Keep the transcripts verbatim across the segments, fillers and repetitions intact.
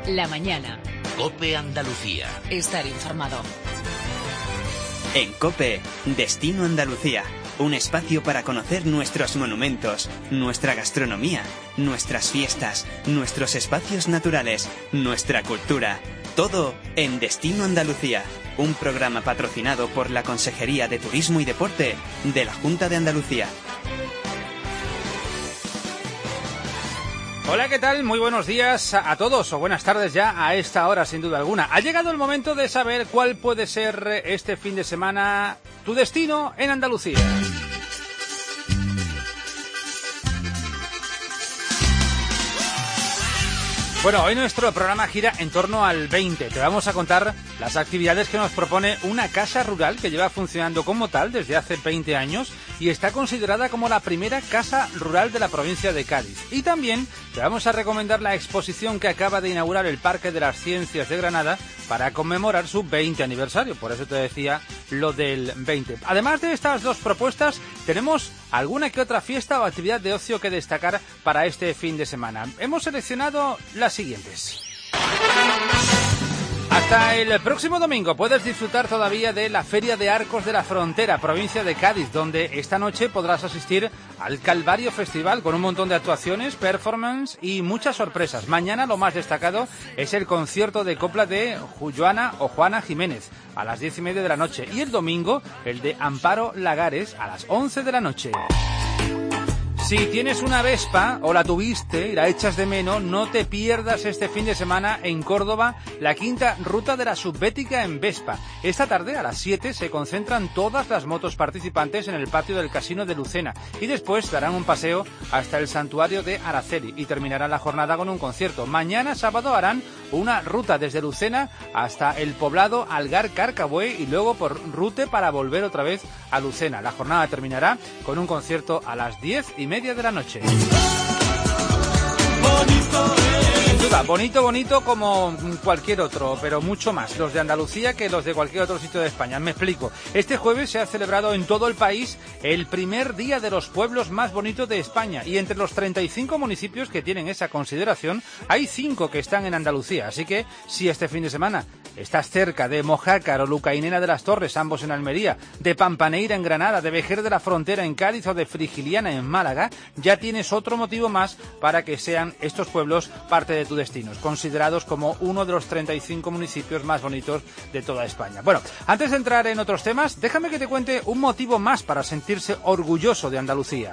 La mañana. COPE Andalucía. Estar informado. En COPE, Destino Andalucía. Un espacio para conocer nuestros monumentos, nuestra gastronomía, nuestras fiestas, nuestros espacios naturales, nuestra cultura. Todo en Destino Andalucía. Un programa patrocinado por la Consejería de Turismo y Deporte de la Junta de Andalucía. Hola, ¿qué tal? Muy buenos días a todos, o buenas tardes ya a esta hora, sin duda alguna. Ha llegado el momento de saber cuál puede ser este fin de semana tu destino en Andalucía. Bueno, hoy nuestro programa gira en torno al veinte. Te vamos a contar las actividades que nos propone una casa rural que lleva funcionando como tal desde hace veinte años y está considerada como la primera casa rural de la provincia de Cádiz. Y también te vamos a recomendar la exposición que acaba de inaugurar el Parque de las Ciencias de Granada para conmemorar su veinte aniversario. Por eso te decía lo del veinte. Además de estas dos propuestas, tenemos alguna que otra fiesta o actividad de ocio que destacar para este fin de semana. Hemos seleccionado las siguientes. Hasta el próximo domingo puedes disfrutar todavía de la Feria de Arcos de la Frontera, provincia de Cádiz, donde esta noche podrás asistir al Calvario Festival con un montón de actuaciones, performance y muchas sorpresas. Mañana lo más destacado es el concierto de copla de Joana o Juana Jiménez a las diez y media de la noche y el domingo el de Amparo Lagares a las once de la noche. Si tienes una Vespa o la tuviste y la echas de menos, no te pierdas este fin de semana en Córdoba la quinta ruta de la Subbética en Vespa. Esta tarde a las siete se concentran todas las motos participantes en el patio del Casino de Lucena y después darán un paseo hasta el santuario de Araceli y terminarán la jornada con un concierto. Mañana sábado harán una ruta desde Lucena hasta el poblado Algar Carcabuey y luego por Rute para volver otra vez a Lucena. La jornada terminará con un concierto a las diez y media de la noche. Sin duda, bonito, bonito como cualquier otro, pero mucho más los de Andalucía que los de cualquier otro sitio de España. Me explico. Este jueves se ha celebrado en todo el país el primer día de los pueblos más bonitos de España y entre los treinta y cinco municipios que tienen esa consideración hay cinco que están en Andalucía. Así que si este fin de semana estás cerca de Mojácar o Lucainena de las Torres, ambos en Almería, de Pampaneira en Granada, de Vejer de la Frontera en Cádiz o de Frigiliana en Málaga, ya tienes otro motivo más para que sean estos pueblos parte de tu destino, considerados como uno de los treinta y cinco municipios más bonitos de toda España. Bueno, antes de entrar en otros temas, déjame que te cuente un motivo más para sentirse orgulloso de Andalucía.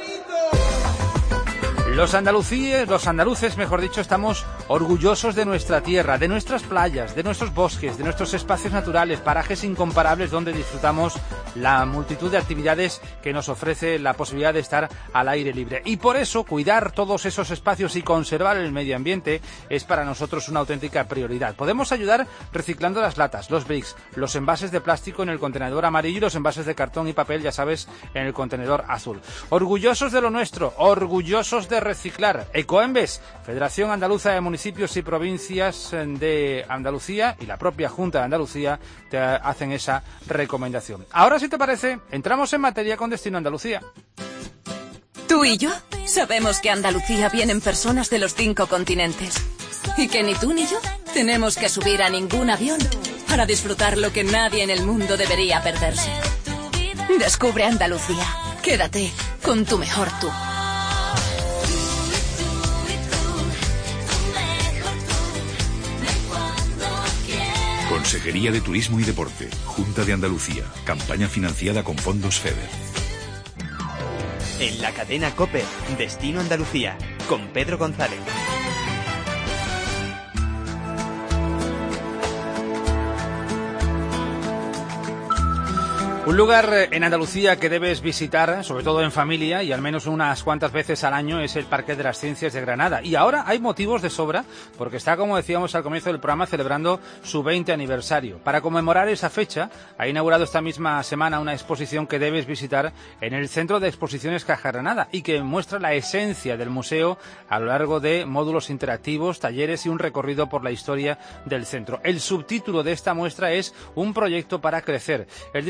Los andalucíes, los andaluces, mejor dicho, estamos orgullosos de nuestra tierra, de nuestras playas, de nuestros bosques, de nuestros espacios naturales, parajes incomparables donde disfrutamos la multitud de actividades que nos ofrece la posibilidad de estar al aire libre. Y por eso, cuidar todos esos espacios y conservar el medio ambiente es para nosotros una auténtica prioridad. Podemos ayudar reciclando las latas, los bricks, los envases de plástico en el contenedor amarillo y los envases de cartón y papel, ya sabes, en el contenedor azul. Orgullosos de lo nuestro, orgullosos de reciclar. Ecoembes, Federación Andaluza de Municipios y Provincias de Andalucía y la propia Junta de Andalucía te hacen esa recomendación. Ahora, si te parece, entramos en materia con Destino Andalucía. Tú y yo sabemos que a Andalucía vienen personas de los cinco continentes y que ni tú ni yo tenemos que subir a ningún avión para disfrutar lo que nadie en el mundo debería perderse. Descubre Andalucía. Quédate con tu mejor tú. Consejería de Turismo y Deporte, Junta de Andalucía, campaña financiada con fondos FEDER. En la cadena COPE, Destino Andalucía, con Pedro González. Un lugar en Andalucía que debes visitar, sobre todo en familia y al menos unas cuantas veces al año, es el Parque de las Ciencias de Granada. Y ahora hay motivos de sobra porque está, como decíamos al comienzo del programa, celebrando su veinte aniversario. Para conmemorar esa fecha, ha inaugurado esta misma semana una exposición que debes visitar en el Centro de Exposiciones Caja Granada y que muestra la esencia del museo a lo largo de módulos interactivos, talleres y un recorrido por la historia del centro. El subtítulo de esta muestra es Un proyecto para crecer. El director del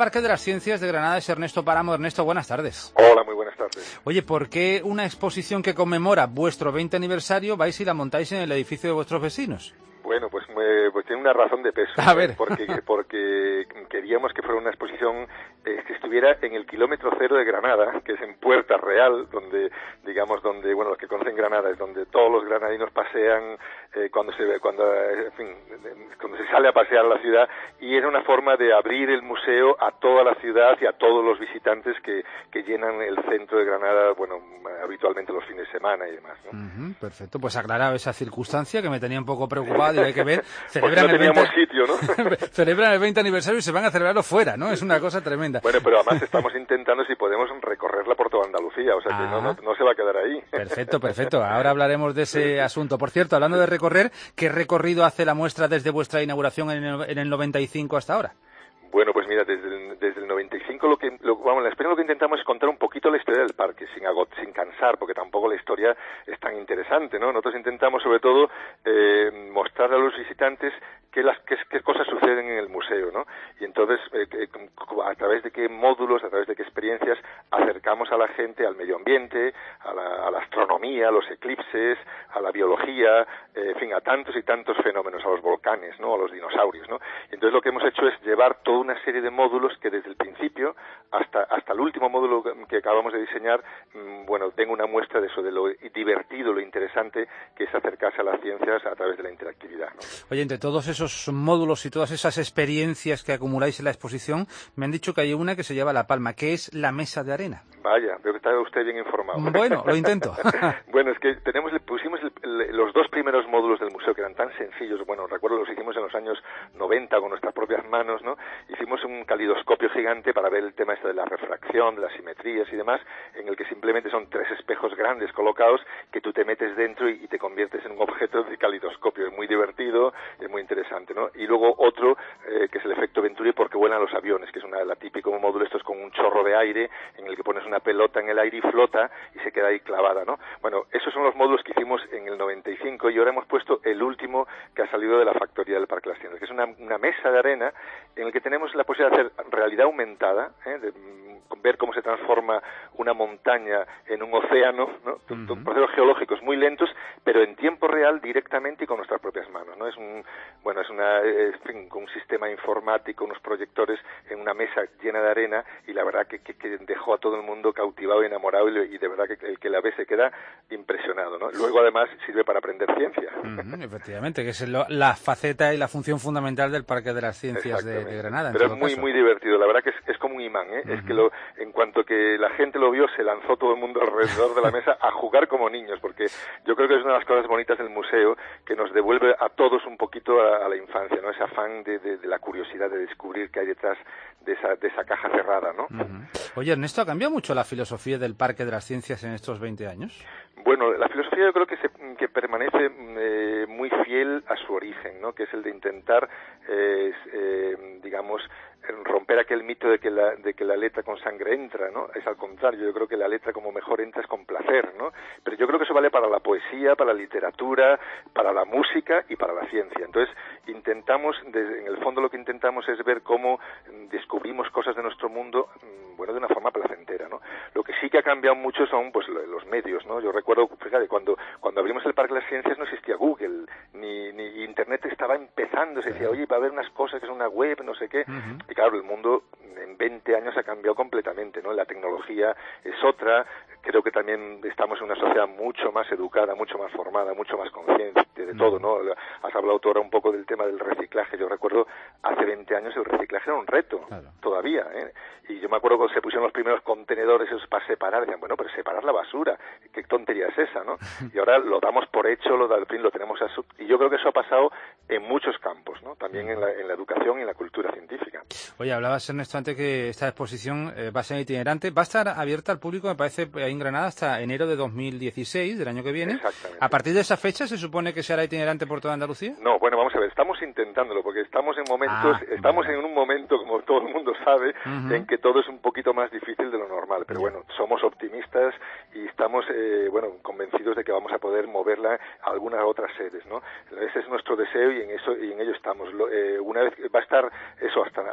Parque de las Ciencias de Granada es Ernesto Páramo. Ernesto, buenas tardes. Hola, muy buenas tardes. Oye, ¿por qué una exposición que conmemora vuestro veinte aniversario vais y la montáis en el edificio de vuestros vecinos? Bueno, pues, me, pues tiene una razón de peso. A ver. Porque, porque queríamos que fuera una exposición eh, que estuviera en el kilómetro cero de Granada, que es en Puerta Real, donde, digamos, donde, bueno, los que conocen Granada es donde todos los granadinos pasean eh, cuando se ve, cuando, en fin, cuando se sale a pasear a la ciudad, y era una forma de abrir el museo a toda la ciudad y a todos los visitantes que, que llenan el centro de Granada, bueno, habitualmente los fines de semana y demás, ¿no? Uh-huh, perfecto, pues aclarado esa circunstancia que me tenía un poco preocupado. Y hay que ver, celebran, no el veinte... sitio, ¿no? celebran el veinte aniversario y se van a celebrarlo fuera, ¿no? Es una cosa tremenda. Bueno, pero además estamos intentando si podemos recorrerla por toda Andalucía, o sea ah, que no, no, no se va a quedar ahí. Perfecto, perfecto. Ahora hablaremos de ese asunto. Por cierto, hablando de recorrer, ¿qué recorrido hace la muestra desde vuestra inauguración en el, en el noventa y cinco hasta ahora? Bueno, pues mira, desde el, desde el noventa y cinco lo que, lo, vamos, la experiencia lo que intentamos es contar un poquito la historia del parque, sin agot, sin cansar, porque tampoco la historia es tan interesante, ¿no? Nosotros intentamos sobre todo eh, mostrar a los visitantes qué, las, qué, qué cosas suceden en el museo, ¿no? Y entonces, eh, a través de qué módulos, a través de qué experiencias acercamos a la gente al medio ambiente, a la, a la astronomía, a los eclipses, a la biología, eh, en fin, a tantos y tantos fenómenos, a los volcanes, ¿no? A los dinosaurios, ¿no? Y entonces lo que hemos hecho es llevar todo una serie de módulos que desde el principio hasta hasta el último módulo que acabamos de diseñar, bueno, tengo una muestra de eso, de lo divertido, lo interesante que es acercarse a las ciencias a través de la interactividad, ¿no? Oye, entre todos esos módulos y todas esas experiencias que acumuláis en la exposición, me han dicho que hay una que se lleva la palma, que es la mesa de arena. Vaya, veo que está usted bien informado. Bueno, lo intento. Bueno, es que tenemos, pusimos el, el, los dos primeros módulos del museo que eran tan sencillos, bueno, recuerdo los hicimos en los años noventa con nuestras propias manos, ¿no? Hicimos un calidoscopio gigante para ver el tema este de la refracción, de las simetrías y demás, en el que simplemente son tres espejos grandes colocados que tú te metes dentro y, y te conviertes en un objeto de calidoscopio. Es muy divertido, es muy interesante, ¿no? Y luego otro, eh, que es el efecto Venturi porque vuelan los aviones, que es una, la típico módulo, esto es con un chorro de aire en el que pones una pelota en el aire y flota y se queda ahí clavada, ¿no? Bueno, esos son los módulos que hicimos en el noventa y cinco y ahora hemos puesto el último que ha salido de la factoría del Parque de las Ciencias, que es una, una mesa de arena en el que tenemos la posibilidad de hacer realidad aumentada, ¿eh? de ver cómo se transforma una montaña en un océano, ¿no? Uh-huh. Procesos geológicos muy lentos, pero en tiempo real directamente y con nuestras propias manos, ¿no? Es un, bueno, es una, en fin, un sistema informático, unos proyectores en una mesa llena de arena y la verdad que, que, que dejó a todo el mundo cautivado y enamorado y, y de verdad que el que la ve se queda impresionado, ¿no? Luego además sirve para aprender ciencia. Uh-huh, efectivamente, que es lo, la faceta y la función fundamental del Parque de las Ciencias de, de Granada. Pero es muy, caso. muy divertido, la verdad que es, es como un imán, ¿eh? Uh-huh. Es que lo, en cuanto que la gente lo vio, se lanzó todo el mundo alrededor de la mesa a jugar como niños, porque yo creo que es una de las cosas bonitas del museo, que nos devuelve a todos un poquito a, a la infancia, ¿no? Ese afán de, de, de la curiosidad de descubrir qué hay detrás de esa, de esa caja cerrada, ¿no? Uh-huh. Oye, Ernesto, ¿ha cambiado mucho la filosofía del Parque de las Ciencias en estos veinte años? Bueno, la filosofía yo creo que, se, que permanece eh, muy fiel a su origen, ¿no? Que es el de intentar, eh, eh, digamos, romper aquel mito de que la de que la letra con sangre entra, ¿no? Es al contrario, yo creo que la letra como mejor entra es con placer, ¿no? Pero yo creo que eso vale para la poesía, para la literatura, para la música y para la ciencia. Entonces, intentamos, desde, en el fondo lo que intentamos es ver cómo descubrimos cosas de nuestro mundo, bueno, de una forma placentera, ¿no? Lo que sí que ha cambiado mucho son, pues, los medios, ¿no? Yo recuerdo, fíjate, cuando cuando abrimos el Parque de las Ciencias no existía Google, ni, ni Internet estaba empezando, se decía, oye, va a haber unas cosas que es una web, no sé qué, uh-huh. Y claro, el mundo en veinte años ha cambiado completamente, ¿no? La tecnología es otra, creo que también estamos en una sociedad mucho más educada, mucho más formada, mucho más consciente de todo, ¿no? Has hablado tú ahora un poco del tema del reciclaje. Yo recuerdo hace veinte años el reciclaje era un reto, claro. Todavía, ¿eh? Y yo me acuerdo cuando se pusieron los primeros contenedores esos para separar, decían, bueno, pero separar la basura, qué tontería es esa, ¿no? Y ahora lo damos por hecho, lo, al fin lo tenemos a su... Y yo creo que eso ha pasado en muchos campos, ¿no? También en la, en la educación y en la cultura científica. Oye, hablabas, Ernesto, antes que esta exposición eh, va a ser itinerante, va a estar abierta al público, me parece, ahí en Granada hasta enero de dos mil dieciséis, del año que viene. Exactamente. ¿A partir de esa fecha se supone que será itinerante por toda Andalucía? No, bueno, vamos a ver, estamos intentándolo, porque estamos en momentos, ah, estamos vale. en un momento, como todo el mundo sabe, uh-huh. en que todo es un poquito más difícil de lo normal, pero bueno, somos optimistas y estamos, eh, bueno, convencidos de que vamos a poder moverla a algunas otras sedes, ¿no? Ese es nuestro deseo y en eso y en ello estamos. Lo, eh, una vez va a estar eso hasta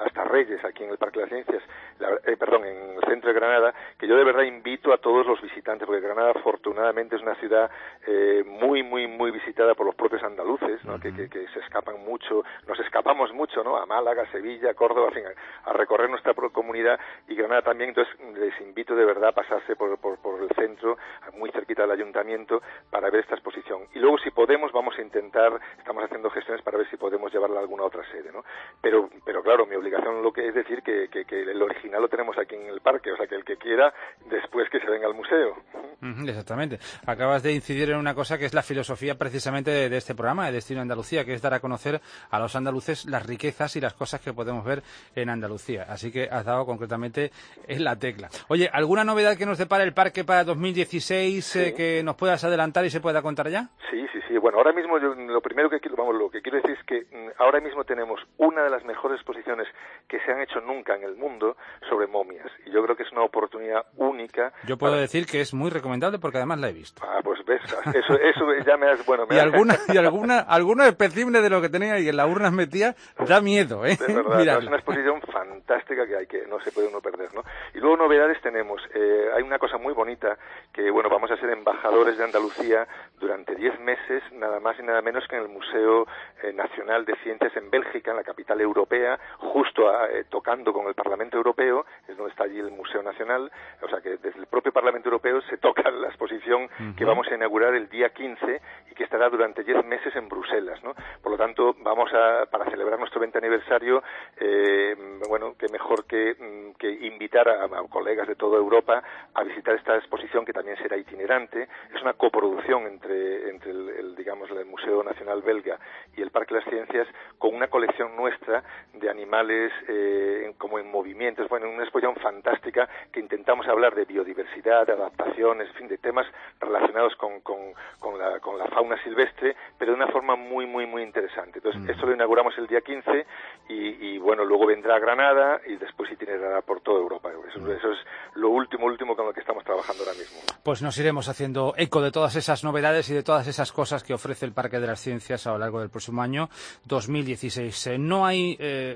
hasta Reyes, aquí en el Parque de las Ciencias, la, eh, perdón, en el centro de Granada, que yo de verdad invito a todos los visitantes, porque Granada afortunadamente es una ciudad eh, muy, muy, muy visitada por los propios andaluces, ¿no? Uh-huh. que, que, que se escapan mucho, nos escapamos mucho, ¿no? A Málaga, Sevilla, Córdoba, en fin, a, a recorrer nuestra comunidad, y Granada también. Entonces les invito de verdad a pasarse por, por, por el centro, muy cerquita del ayuntamiento, para ver esta exposición. Y luego, si podemos, vamos a intentar, estamos haciendo gestiones para ver si podemos llevarla a alguna otra sede, ¿no? Pero, pero claro, mi obligación lo que es decir que, que, que el original lo tenemos aquí en el parque, o sea que el que quiera, después que se venga al museo. Exactamente. Acabas de incidir en una cosa que es la filosofía precisamente de, de este programa, de Destino Andalucía, que es dar a conocer a los andaluces las riquezas y las cosas que podemos ver en Andalucía. Así que has dado concretamente en la tecla. Oye, ¿alguna novedad que nos depara el parque para dos mil dieciséis sí. eh, que nos puedas adelantar y se pueda contar ya? Sí, sí, sí. Bueno, ahora mismo yo, lo primero que quiero, vamos, lo que quiero decir es que ahora mismo tenemos una de las mejores exposiciones que se han hecho nunca en el mundo sobre momias, y yo creo que es una oportunidad única. Yo puedo para... decir que es muy recomendable porque además la he visto. Ah, pues ves, eso, eso ya me has, bueno, me y has... alguna y alguna algunos especímenes de lo que tenía y en las urnas metía da miedo, ¿eh? De verdad, no, es una exposición fantástica que hay que no se puede uno perder, ¿no? Y luego novedades tenemos, eh, hay una cosa muy bonita que, bueno, vamos a ser embajadores de Andalucía durante diez meses, nada más y nada menos que en el Museo eh, Nacional de Ciencias en Bélgica, en la capital europea, justo a, eh, tocando con el Parlamento Europeo, es donde está allí el Museo Nacional, o sea que desde el propio Parlamento Europeo se toca la exposición uh-huh. que vamos a inaugurar el día quince y que estará durante diez meses en Bruselas, ¿no? Por lo tanto, vamos a, para celebrar nuestro veinte aniversario, eh, bueno, que mejor que, que invitar a, a colegas de toda Europa a visitar esta exposición, que también será itinerante. Es una coproducción entre, entre el, el, digamos, el Museo Nacional Belga y el Parque de las Ciencias, con una colección nuestra de animales eh, como en movimientos. Bueno, una exposición fantástica que intentamos hablar de biodiversidad, de adaptaciones, en fin, de temas relacionados con, con, con, la, con la fauna silvestre, pero de una forma muy, muy, muy interesante. Entonces, mm. esto lo inauguramos el día quince y, y, bueno, luego vendrá a Granada y después itinerará por toda Europa. Eso, mm. eso es lo último, último con lo que estamos trabajando ahora mismo. Pues nos iremos haciendo eco de todas esas novedades y de todas esas cosas que ofrece el Parque de las Ciencias a lo largo del próximo año dos mil dieciséis. Eh, no hay eh,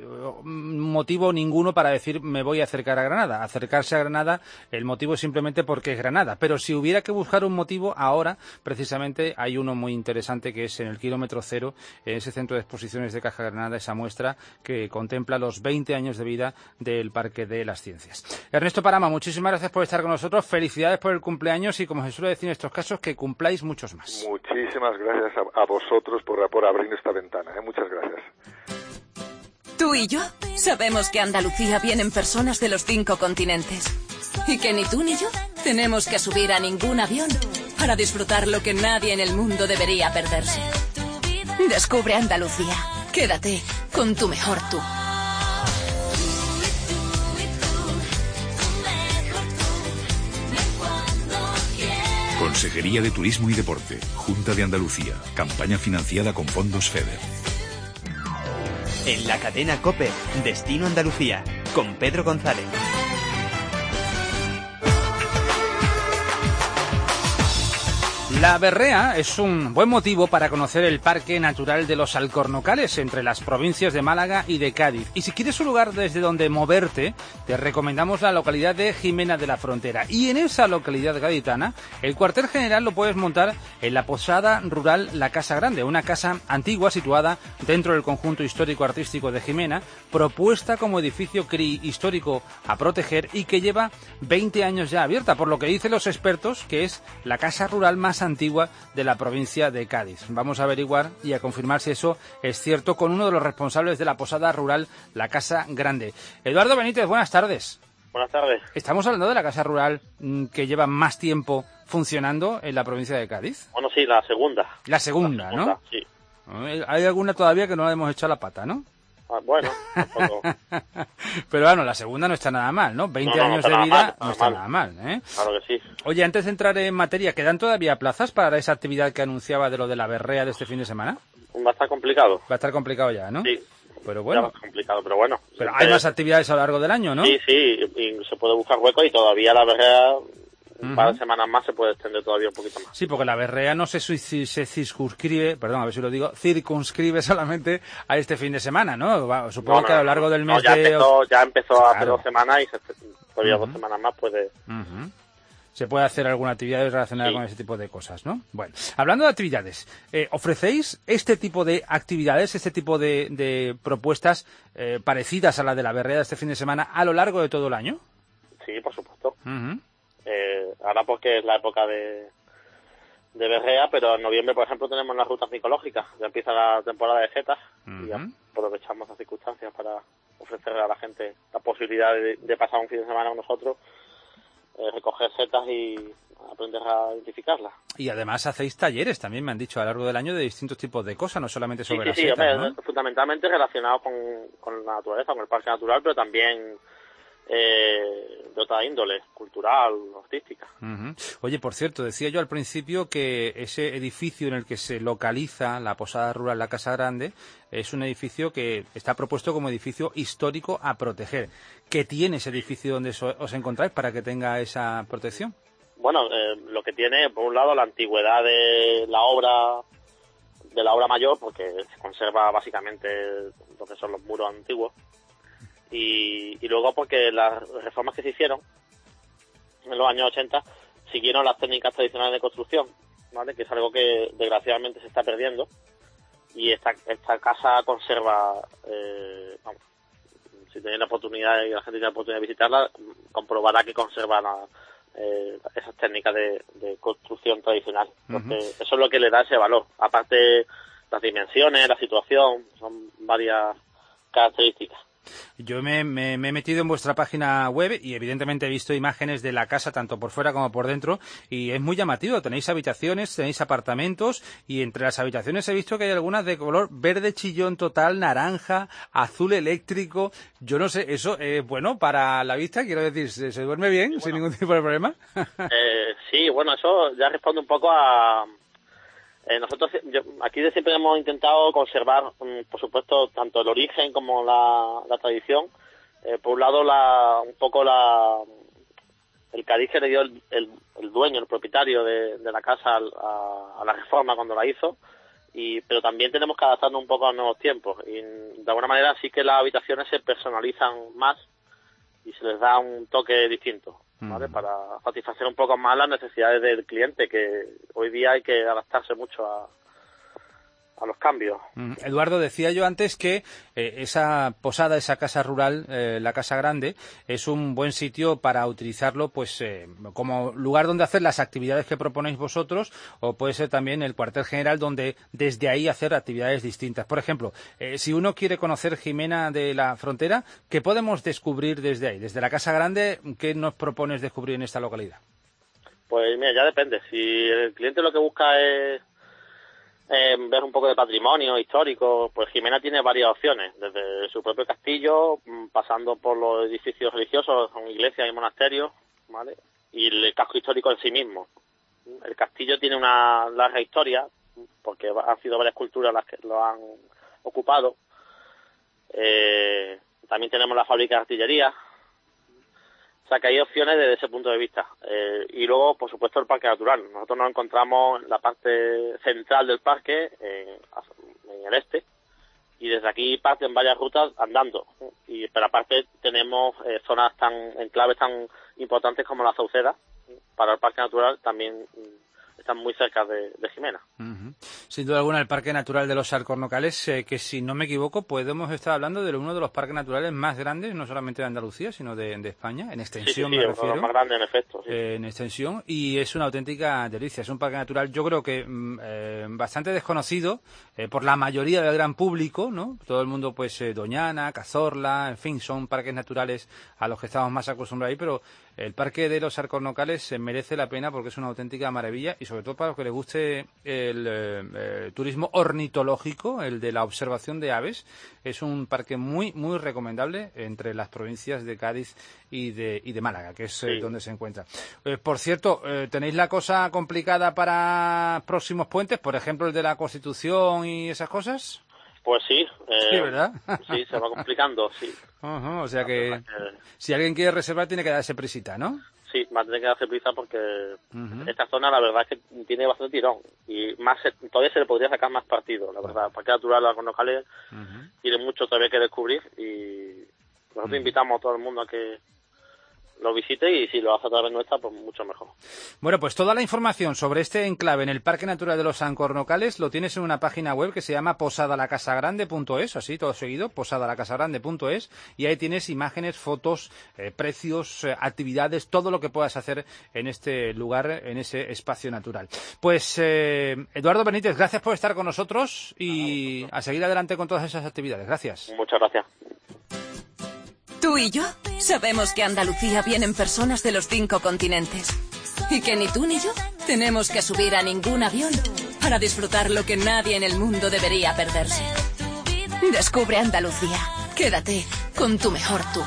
motivo ninguno para decir me voy a acercar a Granada. Acercarse a Granada, el motivo es simplemente porque es Granada. Pero si hubiera que buscar un motivo, ahora precisamente hay uno muy interesante, que es en el kilómetro cero, en ese centro de exposiciones de Caja Granada, esa muestra que contempla los veinte años de vida del Parque de las Ciencias. Ernesto Parama, muchísimas gracias por estar con nosotros. Felicidades por el cumpleaños y, como se suele decir en estos casos, que cumpláis muchos más. Muchísimas gracias a, a vosotros por, por abrir esta ventana. ¿eh? Muchas gracias. Tú y yo sabemos que a Andalucía vienen personas de los cinco continentes y que ni tú ni yo tenemos que subir a ningún avión para disfrutar lo que nadie en el mundo debería perderse. Descubre Andalucía. Quédate con tu mejor tú. Consejería de Turismo y Deporte, Junta de Andalucía, campaña financiada con fondos FEDER. En la cadena COPE, Destino Andalucía, con Pedro González. La Berrea es un buen motivo para conocer el Parque Natural de los Alcornocales, entre las provincias de Málaga y de Cádiz. Y si quieres un lugar desde donde moverte, te recomendamos la localidad de Jimena de la Frontera. Y en esa localidad gaditana, el cuartel general lo puedes montar en la posada rural La Casa Grande, una casa antigua situada dentro del conjunto histórico-artístico de Jimena, propuesta como edificio C R I histórico a proteger y que lleva veinte años ya abierta, por lo que dicen los expertos que es la casa rural más antigua de la provincia de Cádiz. Vamos a averiguar y a confirmar si eso es cierto con uno de los responsables de la posada rural La Casa Grande. Eduardo Benítez, buenas tardes. Buenas tardes. Estamos hablando de la casa rural mmm, que lleva más tiempo funcionando en la provincia de Cádiz. Bueno, sí, la segunda. La segunda, la segunda, ¿no? Sí. Hay alguna todavía que no le hemos echado la pata, ¿no? Ah, bueno, tampoco. Pero bueno, la segunda no está nada mal, ¿no? veinte no, no, años no de vida mal, no está mal. nada mal, ¿eh? Claro que sí. Oye, antes de entrar en materia, ¿quedan todavía plazas para esa actividad que anunciaba de lo de la berrea de este fin de semana? Va a estar complicado. Va a estar complicado ya, ¿no? Sí. Pero bueno. Ya va a estar complicado, pero bueno. Pero hay más actividades a lo largo del año, ¿no? Sí, sí, y se puede buscar hueco y todavía la berrea un Uh-huh. par de semanas más se puede extender todavía un poquito más. Sí, porque la berrea no se, suici- se circunscribe, perdón, a ver si lo digo, circunscribe solamente a este fin de semana, ¿no? Va, supongo No, no, que a lo no, largo no. del No, mes ya de... empezó, ya empezó hace Claro. dos semanas y se, todavía Uh-huh. dos semanas más puede... Ujú. Se puede hacer alguna actividad relacionada Sí. con ese tipo de cosas, ¿no? Bueno, hablando de actividades, eh, ¿ofrecéis este tipo de actividades, este tipo de, de propuestas eh, parecidas a la de la berrea de este fin de semana a lo largo de todo el año? Sí, por supuesto. Ujú. Eh, ahora porque es la época de, de berrea, pero en noviembre, por ejemplo, tenemos las rutas micológicas. Ya empieza la temporada de setas y ya Ujú. aprovechamos las circunstancias para ofrecerle a la gente la posibilidad de, de pasar un fin de semana con nosotros, eh, recoger setas y aprender a identificarlas. Y además hacéis talleres también, me han dicho, a lo largo del año de distintos tipos de cosas, no solamente Sí, sobre sí, las sí, setas, hombre, ¿no? fundamentalmente relacionado con, con la naturaleza, con el parque natural, pero también eh, de otra índole, cultural, artística. Ujú. Oye, por cierto, decía yo al principio que ese edificio en el que se localiza la Posada Rural La Casa Grande es un edificio que está propuesto como edificio histórico a proteger. ¿Qué tiene ese edificio donde so- os encontráis para que tenga esa protección? Bueno, eh, lo que tiene, por un lado, la antigüedad de la obra de la obra mayor, porque se conserva básicamente lo que son los muros antiguos, y, y luego porque las reformas que se hicieron en los años ochenta siguieron las técnicas tradicionales de construcción, ¿vale? Que es algo que desgraciadamente se está perdiendo, y esta, esta casa conserva, eh, vamos, si tenéis la oportunidad y la gente tiene la oportunidad de visitarla, comprobará que conserva la, eh, esas técnicas de, de construcción tradicional. Entonces, eso es lo que le da ese valor. Aparte, las dimensiones, la situación, son varias características. Yo me, me- me he metido en vuestra página web y evidentemente he visto imágenes de la casa tanto por fuera como por dentro y es muy llamativo. Tenéis habitaciones, tenéis apartamentos y entre las habitaciones he visto que hay algunas de color verde chillón total, naranja, azul eléctrico. Yo no sé, eso es bueno para la vista, quiero decir, ¿se, se duerme bien Sí, sin bueno. ningún tipo de problema? Eh, sí, bueno, eso ya responde un poco a... Eh, nosotros yo, aquí de siempre hemos intentado conservar, mm, por supuesto, tanto el origen como la, la tradición. Eh, por un lado, la, un poco la, el cariz que le dio el, el, el dueño, el propietario de, de la casa al- a, a la reforma cuando la hizo, y pero también tenemos que adaptarnos un poco a los nuevos tiempos. Y de alguna manera sí que las habitaciones se personalizan más y se les da un toque distinto, ¿vale? Mm. Para satisfacer un poco más las necesidades del cliente, que hoy día hay que adaptarse mucho a, a los cambios. Mm, Eduardo, decía yo antes que eh, esa posada, esa casa rural, eh, la Casa Grande, es un buen sitio para utilizarlo pues eh, como lugar donde hacer las actividades que proponéis vosotros o puede ser también el cuartel general donde desde ahí hacer actividades distintas. Por ejemplo, eh, si uno quiere conocer Jimena de la Frontera, ¿qué podemos descubrir desde ahí? Desde la Casa Grande, ¿qué nos propones descubrir en esta localidad? Pues mira, ya depende. Si el cliente lo que busca es eh, ver un poco de patrimonio histórico, pues Jimena tiene varias opciones, desde su propio castillo, mm, pasando por los edificios religiosos, son iglesias y monasterios, ¿vale? Y el casco histórico en sí mismo. El castillo tiene una larga historia, porque han sido varias culturas las que lo han ocupado. Eh, también tenemos la fábrica de artillería. O sea que hay opciones desde ese punto de vista. Eh, y luego, por supuesto, el parque natural. Nosotros nos encontramos en la parte central del parque, en, en el este, y desde aquí parten varias rutas andando. Y pero aparte tenemos eh, zonas tan enclaves tan importantes como la Sauceda, para el parque natural, también mm, están muy cerca de, de Jimena. Ujú. Sin duda alguna, el Parque Natural de los Alcornocales, eh, que si no me equivoco, podemos estar hablando de uno de los parques naturales más grandes, no solamente de Andalucía, sino de, de España, en Sí, sí, extensión sí, me uno de refiero. los más grandes en efecto. Sí. Eh, en extensión, y es una auténtica delicia. Es un parque natural, yo creo que mm, eh, bastante desconocido eh, por la mayoría del gran público, ¿no? Todo el mundo, pues, eh, Doñana, Cazorla, en fin, son parques naturales a los que estamos más acostumbrados ahí, pero el Parque de los Alcornocales se merece la pena porque es una auténtica maravilla y sobre todo para los que les guste el eh, eh, turismo ornitológico, el de la observación de aves. Es un parque muy, muy recomendable entre las provincias de Cádiz y de, y de Málaga, que es eh, Sí. donde se encuentra. Eh, por cierto, eh, ¿tenéis la cosa complicada para próximos puentes? Por ejemplo, el de la Constitución y esas cosas. Pues sí. Eh, Sí, ¿verdad? Sí, se va complicando, sí. Ujú, o sea que Eh, si alguien quiere reservar tiene que darse prisita, ¿no? sí, va a tener que darse prisa porque Uh-huh. esta zona la verdad es que tiene bastante tirón y más se- todavía se le podría sacar más partido, la verdad. El Parque Natural de los Locales Uh-huh. tiene mucho todavía que descubrir y nosotros Uh-huh. invitamos a todo el mundo a que lo visite y si lo hace a través nuestra, pues mucho mejor. Bueno, pues toda la información sobre este enclave en el Parque Natural de los Alcornocales lo tienes en una página web que se llama posada la casa grande punto es, así todo seguido, posada la casa grande punto es, y ahí tienes imágenes, fotos, eh, precios, eh, actividades, todo lo que puedas hacer en este lugar, en ese espacio natural. Pues, eh, Eduardo Benítez, gracias por estar con nosotros y a seguir adelante con todas esas actividades. Gracias. Muchas gracias. Tú y yo sabemos que a Andalucía vienen personas de los cinco continentes. Y que ni tú ni yo tenemos que subir a ningún avión para disfrutar lo que nadie en el mundo debería perderse. Descubre Andalucía. Quédate con tu mejor tú.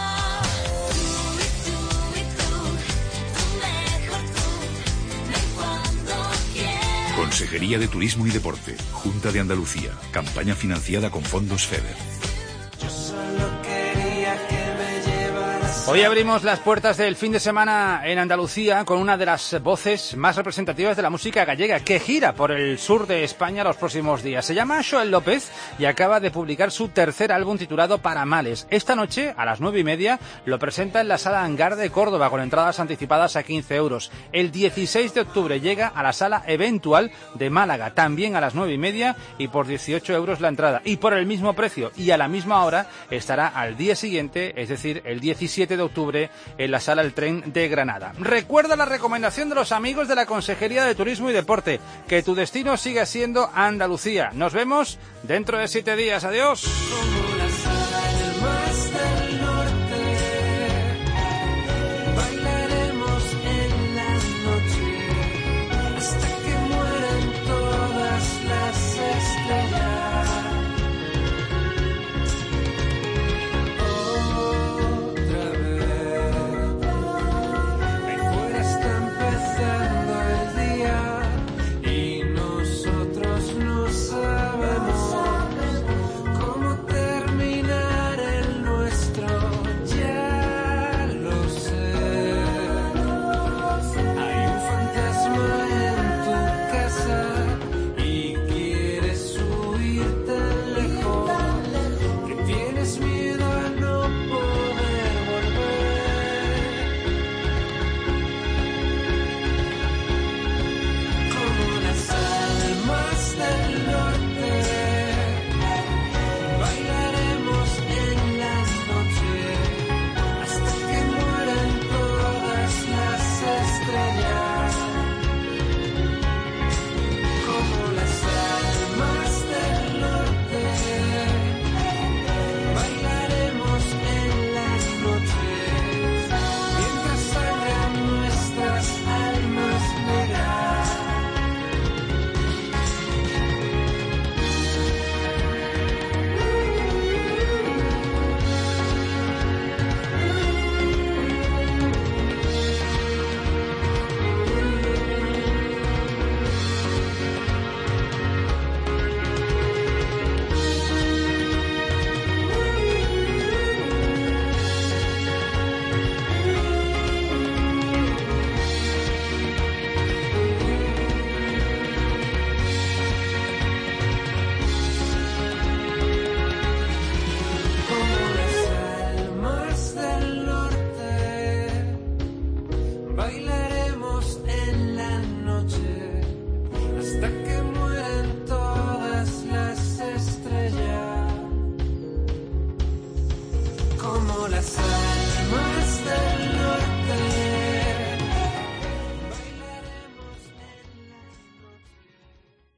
Consejería de Turismo y Deporte, Junta de Andalucía, campaña financiada con fondos FEDER. Hoy abrimos las puertas del fin de semana en Andalucía con una de las voces más representativas de la música gallega, que gira por el sur de España los próximos días. Se llama Xoel López y acaba de publicar su tercer álbum titulado Paramales. Esta noche, a las nueve y media, lo presenta en la Sala Hangar de Córdoba con entradas anticipadas a quince euros. El dieciséis de octubre llega a la Sala Eventual de Málaga, también a las nueve y media y por dieciocho euros la entrada. Y por el mismo precio y a la misma hora estará al día siguiente, es decir, el diecisiete de octubre en la Sala El Tren de Granada. Recuerda la recomendación de los amigos de la Consejería de Turismo y Deporte, que tu destino siga siendo Andalucía. Nos vemos dentro de siete días. Adiós.